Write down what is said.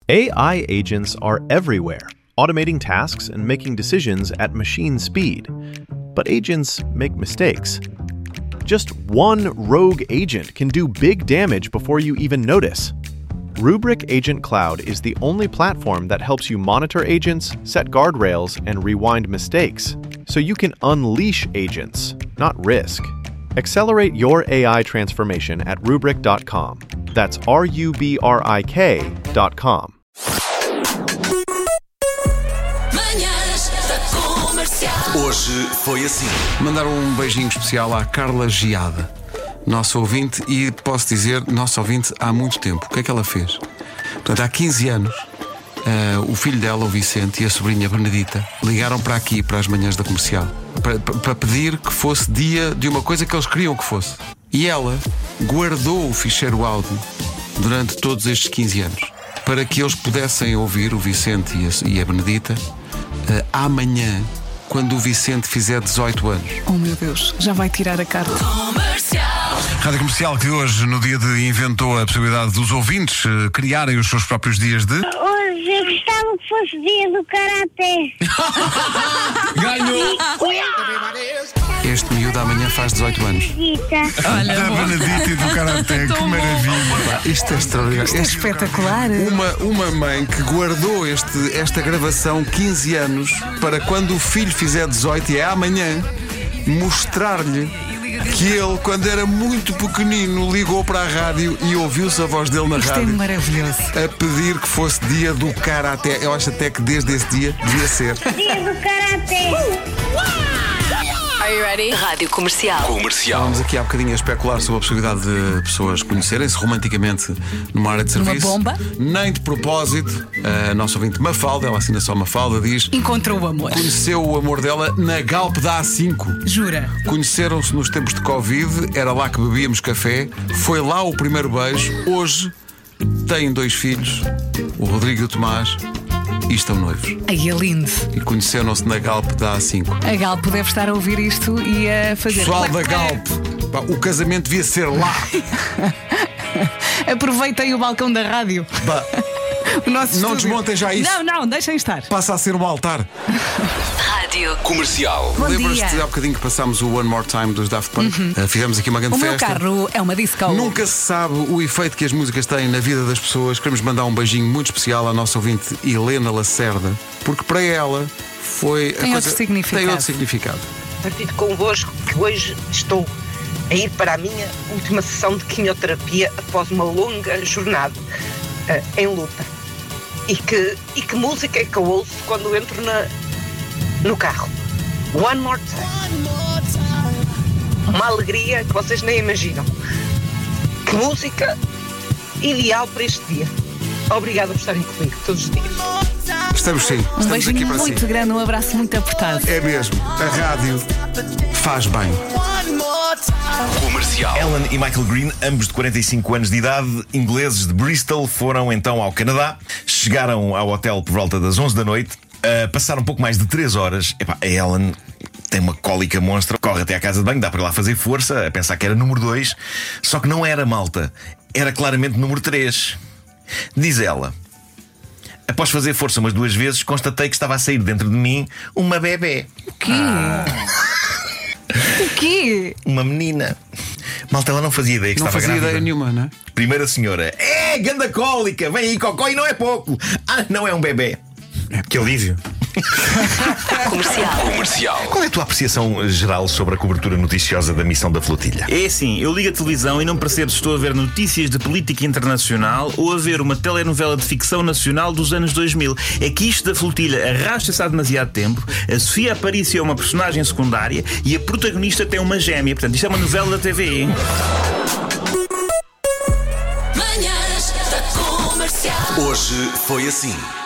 AI agents are everywhere, automating tasks and making decisions at machine speed. But agents make mistakes. Just one rogue agent can do big damage before you even notice. Rubrik Agent Cloud is the only platform that helps you monitor agents, set guardrails, and rewind mistakes, so you can unleash agents, not risk. Accelerate your AI transformation at Rubrik.com. That's RUBRIK.com. Hoje foi assim. Mandar um beijinho especial à Carla Giada, nossa ouvinte, e posso dizer, nossa ouvinte há muito tempo. O que é que ela fez? Portanto, há 15 anos, o filho dela, o Vicente, e a sobrinha Benedita ligaram para aqui, para as manhãs da Comercial, para pedir que fosse dia de uma coisa que eles queriam que fosse. E ela guardou o ficheiro áudio durante todos estes 15 anos para que eles pudessem ouvir, o Vicente e a Benedita, amanhã, quando o Vicente fizer 18 anos. Oh meu Deus, já vai tirar a carta. Rádio Comercial, que hoje, no dia de, inventou a possibilidade dos ouvintes criarem os seus próprios dias de... Hoje eu gostava que fosse dia do Karaté. Ganhou! Este miúdo amanhã faz 18 anos. Olha, Da Benedita e do Karaté, que maravilha! Isto é extraordinário. isto é espetacular. Uma mãe que guardou esta gravação 15 anos para quando o filho fizer 18, e é amanhã, mostrar-lhe que ele, quando era muito pequenino, ligou para a rádio e ouviu-se a voz dele na Isto é rádio maravilhoso. a pedir que fosse dia do Karaté. Eu acho até que desde esse dia devia ser. Dia do Karaté. Are you ready? Rádio Comercial. Estávamos aqui há bocadinho a especular sobre a possibilidade de pessoas conhecerem-se romanticamente numa área de serviço. Numa bomba? Nem de propósito. A nossa ouvinte Mafalda, ela assina só Mafalda, diz: Encontrou o amor. conheceu o amor dela na Galp da A5. Jura? Conheceram-se nos tempos de Covid, era lá que bebíamos café, foi lá o primeiro beijo. Hoje têm 2 filhos, o Rodrigo e o Tomás, e estão noivos. Ai, é lindo. E conheceram-se na Galp da A5. A Galpo deve estar a ouvir isto e a fazer. Pessoal da Galp, pá, o casamento devia ser lá. Aproveitem o balcão da rádio. Pá, O nosso não estúdio. desmontem já isso. Não, deixem estar. Passa a ser um altar. Rádio Comercial. Bom Lembras-te dia. há bocadinho que passámos o One More Time dos Daft Punk? Fizemos aqui uma grande O meu festa. carro é uma disco. Nunca se sabe o efeito que as músicas têm na vida das pessoas. Queremos mandar um beijinho muito especial à nossa ouvinte Helena Lacerda, porque para ela foi. Tem outro significado. Tem outro significado. Partilho convosco que hoje estou a ir para a minha última sessão de quimioterapia após uma longa jornada em luta. E que música é que eu ouço quando entro no carro? One More Time. Uma alegria que vocês nem imaginam. Que música ideal para este dia. Obrigada por estarem comigo todos os dias. Estamos sim. Um Estamos beijinho aqui para muito si. grande, um abraço muito apertado. É mesmo. A rádio faz bem. Comercial. Ellen e Michael Green, ambos de 45 anos de idade, ingleses de Bristol, foram então ao Canadá. Chegaram ao hotel por volta das 11 da noite. Passaram um pouco mais de 3 horas. Epá, a Ellen tem uma cólica monstra, corre até à casa de banho, dá para ir lá fazer força, a pensar que era número 2. Só que não era, malta. Era claramente número 3. Diz ela: após fazer força umas 2 vezes, constatei que estava a sair dentro de mim uma bebé. O quê? O quê? Uma menina. Malta, ela não fazia ideia que Não estava fazia grávida. ideia nenhuma, não é? Primeira senhora: ganda cólica, vem aí cocó e não é pouco. Não é um bebê. Que alívio. Comercial. Qual é a tua apreciação geral sobre a cobertura noticiosa da missão da flotilha? É assim, eu ligo a televisão e não percebo se estou a ver notícias de política internacional ou a ver uma telenovela de ficção nacional dos anos 2000. É que isto da flotilha arrasta-se há demasiado tempo. A Sofia Aparício é uma personagem secundária e a protagonista tem uma gêmea. Portanto, isto é uma novela da TV. Hoje foi assim.